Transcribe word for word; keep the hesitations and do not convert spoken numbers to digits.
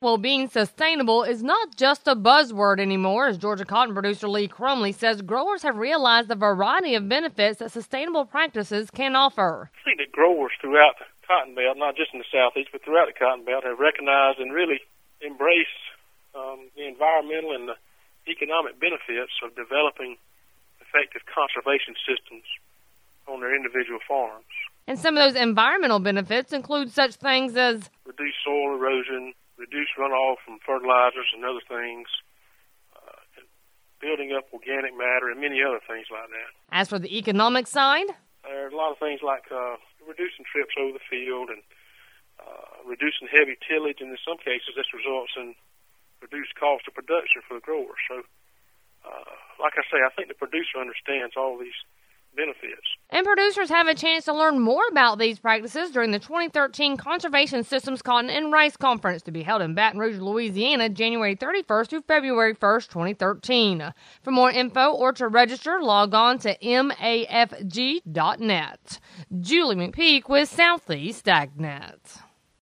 Well, being sustainable is not just a buzzword anymore, as Georgia cotton producer Lee Crumley says growers have realized the variety of benefits that sustainable practices can offer. I think that growers throughout the cotton belt, not just in the southeast, but throughout the cotton belt, have recognized and really embraced um, the environmental and the economic benefits of developing effective conservation systems on their individual farms. And some of those environmental benefits include such things as reduced soil erosion, reduced runoff from fertilizers and other things, uh, and building up organic matter and many other things like that. As for the economic side, there are a lot of things like uh, reducing trips over the field and uh, reducing heavy tillage, and in some cases this results in reduced cost of production for the growers. So, uh, like I say, I think the producer understands all these benefits. And producers have a chance to learn more about these practices during the twenty thirteen Conservation Systems Cotton and Rice Conference to be held in Baton Rouge, Louisiana, January thirty-first through February first, twenty thirteen. For more info or to register, log on to M A F G dot net. Julie McPeak with Southeast Ag Net.